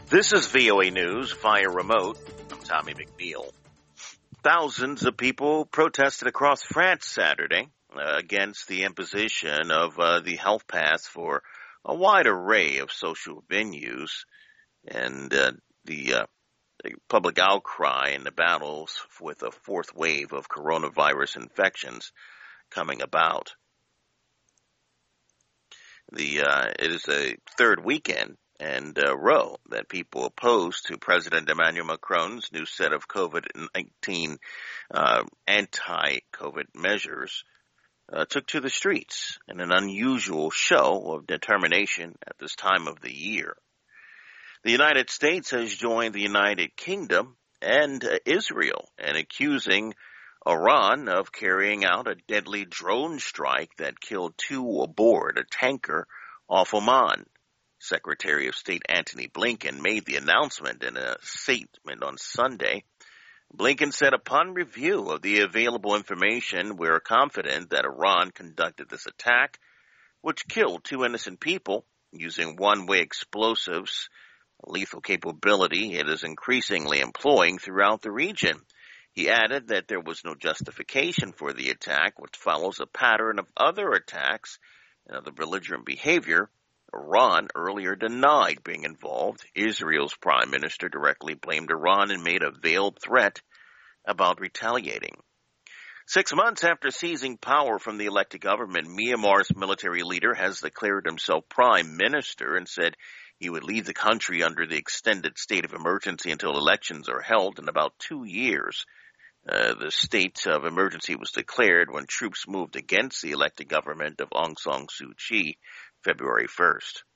This is VOA News via remote. I'm Tommy McNeil. Thousands of people protested across France Saturday against the imposition of the health pass for a wide array of social venues and the public outcry and the battles with a fourth wave of coronavirus infections coming about. It is a third weekend and row that people opposed to President Emmanuel Macron's new set of COVID-19 anti-COVID measures took to the streets in an unusual show of determination at this time of the year. The United States has joined the United Kingdom and Israel in accusing Iran of carrying out a deadly drone strike that killed two aboard a tanker off Oman. Secretary of State Antony Blinken made the announcement in a statement on Sunday. Blinken said, upon review of the available information, we're confident that Iran conducted this attack, which killed two innocent people using one-way explosives, a lethal capability it is increasingly employing throughout the region. He added that there was no justification for the attack, which follows a pattern of other attacks and other belligerent behavior. Iran earlier denied being involved. Israel's prime minister directly blamed Iran and made a veiled threat about retaliating. 6 months after seizing power from the elected government, Myanmar's military leader has declared himself prime minister and said he would lead the country under the extended state of emergency until elections are held in about 2 years. The state of emergency was declared when troops moved against the elected government of Aung San Suu Kyi February 1st.